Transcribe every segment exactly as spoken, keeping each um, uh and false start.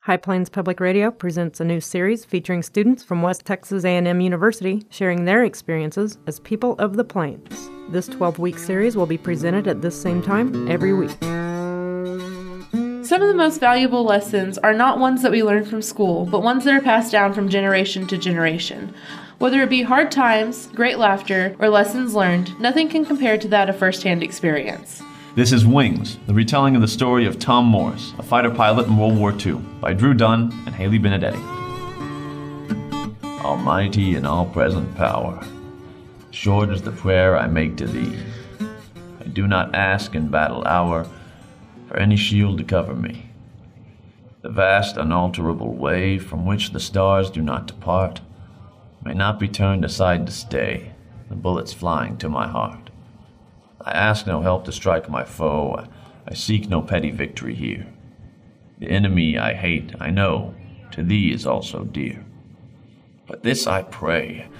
High Plains Public Radio presents a new series featuring students from West Texas A and M University sharing their experiences as people of the Plains. This twelve-week series will be presented at this same time every week. Some of the most valuable lessons are not ones that we learn from school, but ones that are passed down from generation to generation. Whether it be hard times, great laughter, or lessons learned, nothing can compare to that of first-hand experience. This is Wings, the retelling of the story of Tom Morris, a fighter pilot in World War Two, by Drew Dunn and Haley Benedetti. Almighty and all-present power, short is the prayer I make to thee. I do not ask in battle hour for any shield to cover me. The vast unalterable way from which the stars do not depart may not be turned aside to stay, the bullets flying to my heart. I ask no help to strike my foe. I seek no petty victory here. The enemy I hate, I know, to thee is also dear. But this I pray.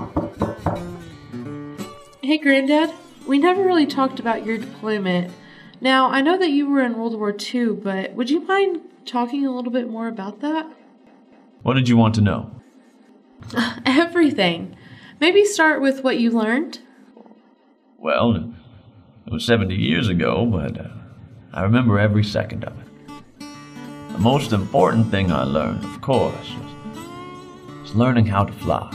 Hey, Granddad. We never really talked about your deployment. Now, I know that you were in World War Two, but would you mind talking a little bit more about that? What did you want to know? Everything. Maybe start with what you learned. Well, it was seventy years ago, but uh, I remember every second of it. The most important thing I learned, of course, was, was learning how to fly.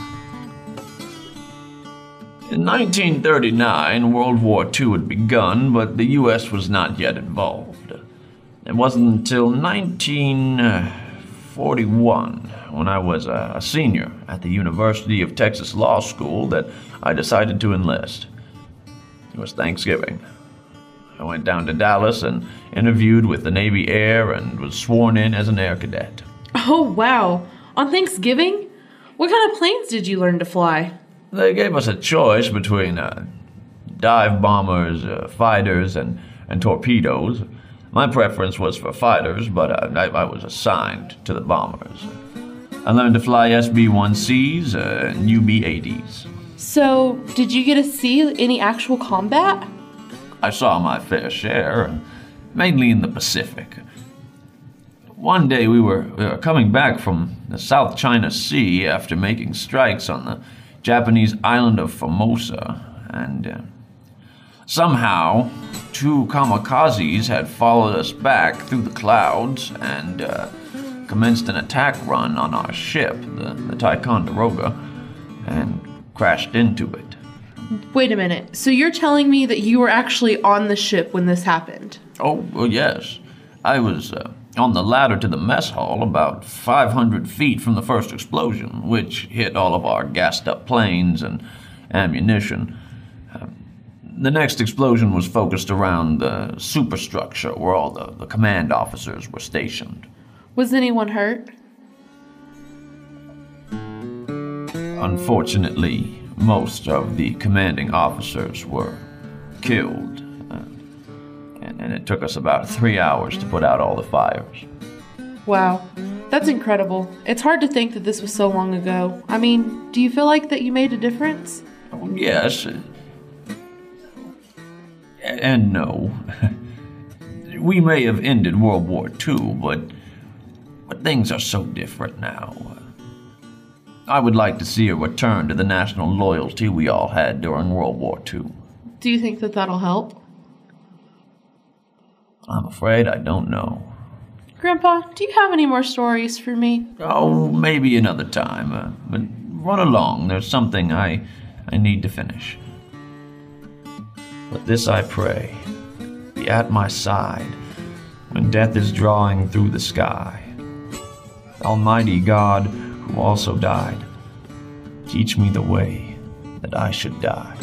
In nineteen thirty-nine, World War Two had begun, but the U S was not yet involved. It wasn't until nineteen forty-one, when I was a, a senior at the University of Texas Law School, that I decided to enlist. It was Thanksgiving. I went down to Dallas and interviewed with the Navy Air and was sworn in as an air cadet. Oh, wow. On Thanksgiving? What kind of planes did you learn to fly? They gave us a choice between uh, dive bombers, uh, fighters, and, and torpedoes. My preference was for fighters, but uh, I, I was assigned to the bombers. I learned to fly S B one Cs uh, and U B eighties. So, did you get to see any actual combat? I saw my fair share, mainly in the Pacific. One day we were, we were coming back from the South China Sea after making strikes on the Japanese island of Formosa, and uh, somehow two kamikazes had followed us back through the clouds and uh, commenced an attack run on our ship, the, the Ticonderoga, and crashed into it. Wait a minute. So you're telling me that you were actually on the ship when this happened? Oh, well, yes. I was uh, on the ladder to the mess hall about five hundred feet from the first explosion, which hit all of our gassed-up planes and ammunition. Uh, the next explosion was focused around the superstructure where all the, the command officers were stationed. Was anyone hurt? Unfortunately, most of the commanding officers were killed, uh, and, and it took us about three hours to put out all the fires. Wow, that's incredible. It's hard to think that this was so long ago. I mean, do you feel like that you made a difference? Oh, yes, and no. We may have ended World War Two, but, but things are so different now. I would like to see a return to the national loyalty we all had during World War Two. Do you think that that'll help? I'm afraid I don't know. Grandpa, do you have any more stories for me? Oh, maybe another time. Uh, but run along. There's something I, I need to finish. But this I pray, be at my side when death is drawing through the sky. Almighty God, who also died, teach me the way that I should die.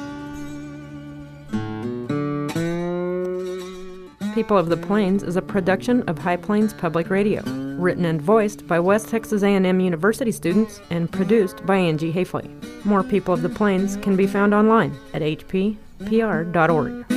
People of the Plains is a production of High Plains Public Radio, written and voiced by West Texas A and M University students and produced by Angie Hafley. More People of the Plains can be found online at h p p r dot org.